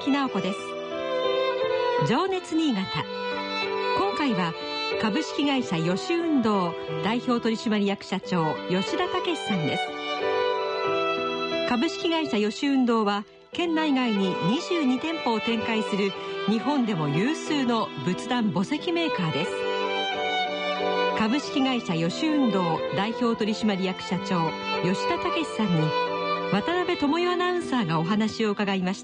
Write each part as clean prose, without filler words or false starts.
木直子です。情熱新潟、今回は株式会社吉運動代表取締役社長吉田武さんです。株式会社吉運動は県内外に22店舗を展開する日本でも有数の仏壇墓石メーカーです。株式会社吉運動代表取締役社長吉田武さんに渡辺智代アナウンサーがお話を伺いました。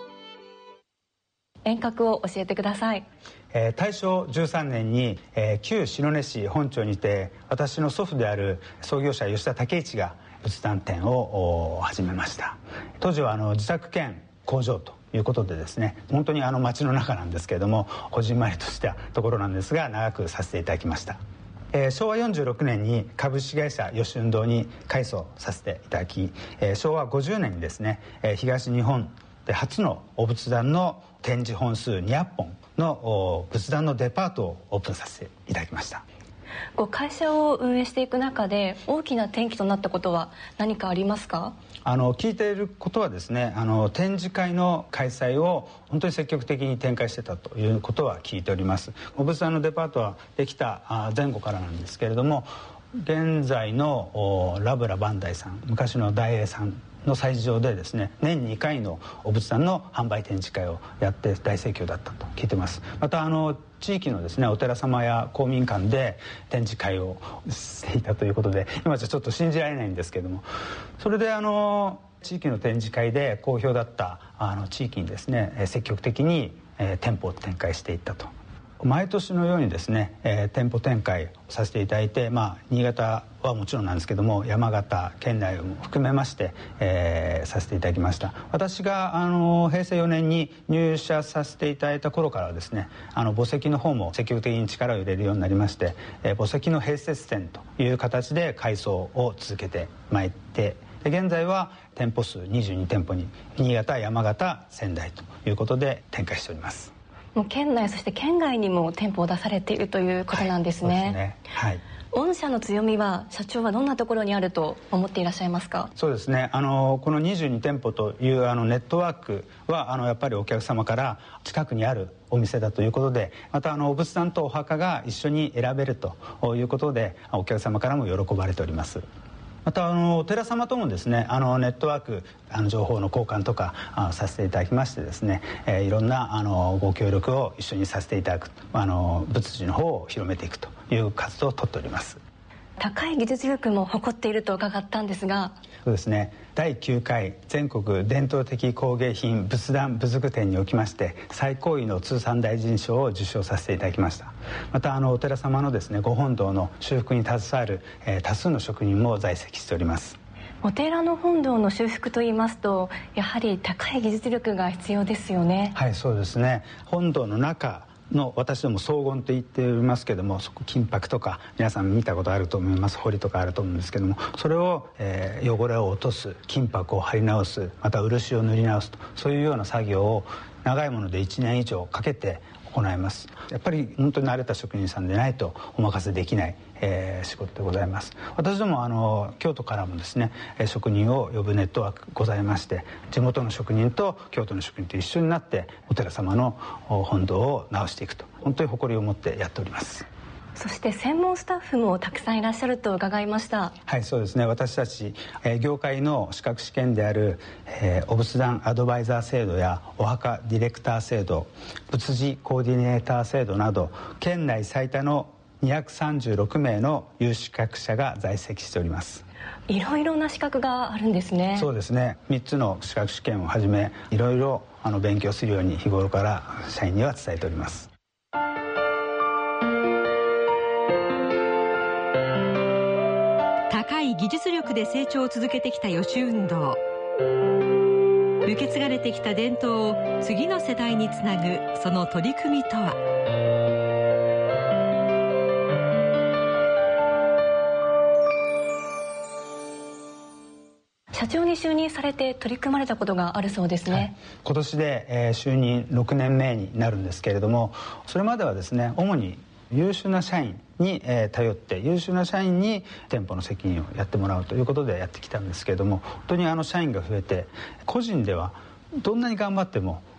遠隔を教えてください。 大正13年に、旧白根市本町にて私の祖父である創業者吉田武一が仏壇店を始めました。当時は自宅兼工場ということでですね、本当に町の中なんですけれども、こじんまりとしたところなんですが長くさせていただきました。昭和46年に株式会社吉運動に改装させていただき、昭和50年にですね、東日本で初のお仏壇の展示本数200本の仏壇のデパートをオープンさせていただきました。 会社を運営していく中で大きな転機となったことは何かありますか？ 聞いていることはですね、展示会の開催を本当に積極的に展開してたということは聞いております。お仏壇のデパートはできた前後からなんですけれども、現在のラブラバンダイさん、昔の大栄さんの催事場でですね、年2回のお仏壇の販売展示会をやって大盛況だったと聞いてます。また地域のですねお寺様や公民館で展示会をしていたということで、今じゃちょっと信じられないんですけれども、それで地域の展示会で好評だった地域にですね積極的に店舗を展開していったと。毎年のようにですね、店舗展開をさせていただいて、新潟はもちろんなんですけども、山形県内も含めまして、させていただきました。私が平成4年に入社させていただいた頃からはですね、墓石の方も積極的に力を入れるようになりまして、墓石の併設店という形で改装を続けてまいって、現在は店舗数22店舗に新潟、山形、仙台ということで展開しております。 もう県内そして県外にも店舗を出されているということなんですね。 はい、そうですね。はい。 御社の強みは社長はどんなところにあると思っていらっしゃいますか？ そうですね、この22店舗というネットワークはやっぱりお客様から近くにあるお店だということで、またお仏壇とお墓が一緒に選べるということでお客様からも喜ばれております。またお寺様ともですねネットワーク情報の交換とかさせていただきましてですね、いろんなご協力を一緒にさせていただく、仏事の方を広めていくという活動をとっております。 高い技術力も誇っていると伺ったんですが。 そうですね、第9回全国伝統的工芸品仏壇部族展におきまして最高位の通産大臣賞を受賞させていただきました。またお寺様のですねご本堂の修復に携わる、多数の職人も在籍しております。 お寺の本堂の修復といいますとやはり高い技術力が必要ですよね。 はい、そうですね。本堂の中の私ども荘厳と言っておりますけども、そこ金箔とか皆さん見たことあると思います。彫とかあると思うんですけども、それを、汚れを落とす、金箔を貼り直す、また漆を塗り直すと、そういうような作業を長いもので1年以上かけて行います。やっぱり本当に慣れた職人さんでないとお任せできない、仕事でございます。私ども京都からもですね職人を呼ぶネットワークございまして、地元の職人と京都の職人と一緒になってお寺様の本堂を直していくと、本当に誇りを持ってやっております。 そして専門スタッフもたくさんいらっしゃると伺いました。 はい、そうですね。私たち、業界の資格試験である、お仏壇アドバイザー制度やお墓ディレクター制度、仏事コーディネーター制度など県内最多の236名の有資格者が在籍しております。 いろいろな資格があるんですね。 そうですね、3つの資格試験をはじめいろいろ勉強するように日頃から社員には伝えております。 高い技術力で成長を続けてきた吉運動。受け継がれてきた伝統を次の世代につなぐその取り組みとは。 社長に就任されて取り組まれたことがあるそうですね。はい、 今年で、就任6年目になるんですけれども、それまではですね主に優秀な社員に、頼って優秀な社員に店舗の責任をやってもらうということでやってきたんですけれども、本当に社員が増えて個人ではどんなに頑張っても本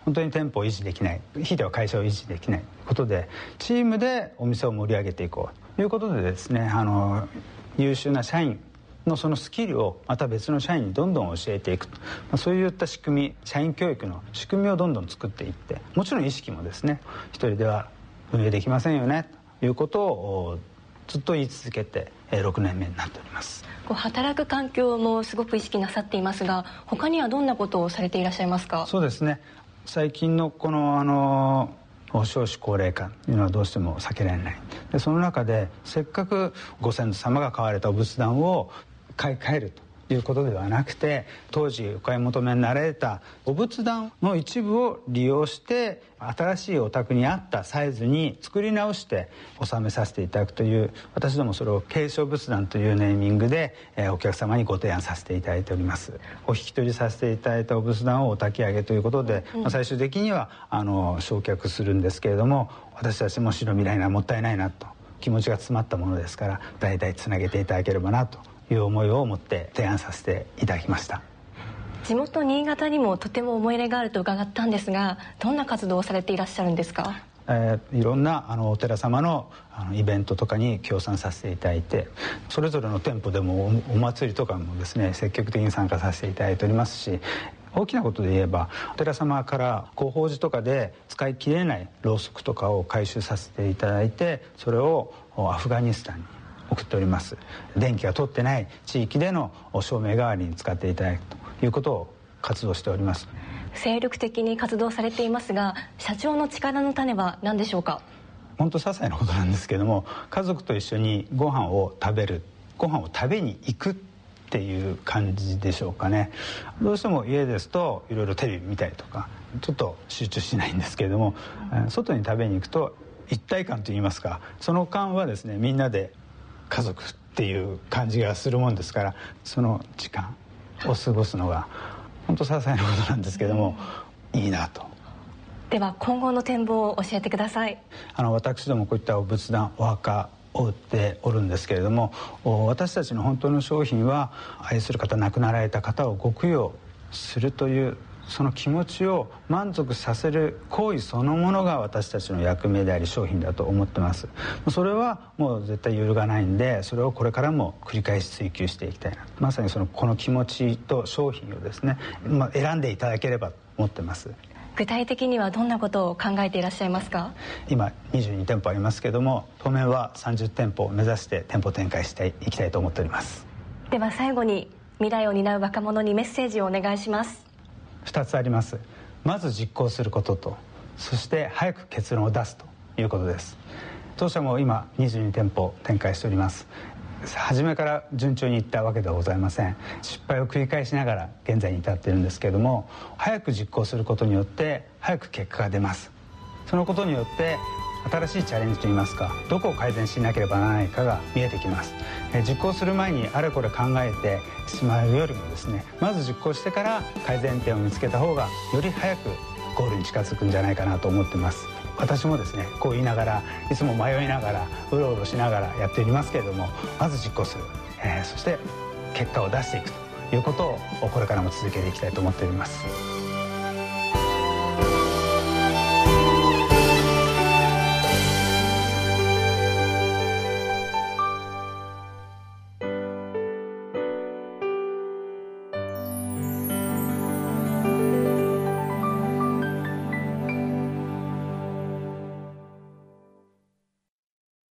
本当に店舗を維持できない、ひいては会社を維持できないことで、チームでお店を盛り上げていこうということでですね、優秀な社員のそのスキルをまた別の社員にどんどん教えていくと、そういった仕組み、社員教育の仕組みをどんどん作っていって、もちろん意識もですね、一人では運営できませんよねということをずっと言い続けて6年目になっております。 働く環境もすごく意識なさっていますが、他にはどんなことをされていらっしゃいますか？ そうですね、最近のこの少子高齢化というのはどうしても避けられない。でその中でせっかくご先祖様が買われたお仏壇を買い替えるということではなくて、当時お買い求めになられたお仏壇の一部を利用して新しいお宅に合ったサイズに作り直して納めさせていただくという、私どもそれを継承仏壇というネーミングでお客様にご提案させていただいております。お引き取りさせていただいたお仏壇をお焚き上げということで、最終的には焼却するんですけれども、私たちも死の未来にはもったいないなと、気持ちが詰まったものですから代々つなげていただければなという思いを持って提案させていただきました。 地元新潟にもとても思い入れがあると伺ったんですが、どんな活動をされていらっしゃるんですか？ いろんなお寺様のイベントとかに協賛させていただいて、それぞれの店舗でもお祭りとかもですね、積極的に参加させていただいておりますし、大きなことで言えばお寺様から広報寺とかで使い切れないろうそくとかを回収させていただいて、それをアフガニスタンに送っております。電気が通ってない地域での照明代わりに使っていただくということを活動しております。 精力的に活動されていますが、社長の力の種は何でしょうか？ 本当些細なことなんですけども、家族と一緒にご飯を食べる、ご飯を食べに行くっていう感じでしょうかね。どうしても家ですといろいろテレビ見たりとかちょっと集中しないんですけれども、外に食べに行くと一体感といいますか、その間はですね、みんなで家族っていう感じがするもんですから、その時間を過ごすのが本当些細なことなんですけども、いいなと。 では今後の展望を教えてください。 私どもこういったお仏壇、お墓を売っておるんですけれども、私たちの本当の商品は愛する方、亡くなられた方をご供養するというその気持ちを満足させる行為そのものが私たちの役目であり商品だと思ってます。それはもう絶対揺るがないんで、それをこれからも繰り返し追求していきたいな、まさにこの気持ちと商品をですね、選んでいただければと思ってます。 具体的にはどんなことを考えていらっしゃいますか？ 今22店舗ありますけども、当面は30店舗を目指して店舗展開していきたいと思っております。 では最後に未来を担う若者にメッセージをお願いします。 2つあります。まず実行することと、そして早く結論を出すということです。当社も今22店舗展開しております。初めから順調にいったわけではございません。失敗を繰り返しながら現在に至っているんですけれども、早く実行することによって早く結果が出ます。そのことによって新しいチャレンジといいますか、どこを改善しなければならないかが見えてきます。実行する前にあれこれ考えてしまうよりもですね、まず実行してから改善点を見つけた方がより早くゴールに近づくんじゃないかなと思ってます。私もですね、こう言いながらいつも迷いながらうろうろしながらやっておりますけれども、まず実行する、そして結果を出していくということをこれからも続けていきたいと思っております。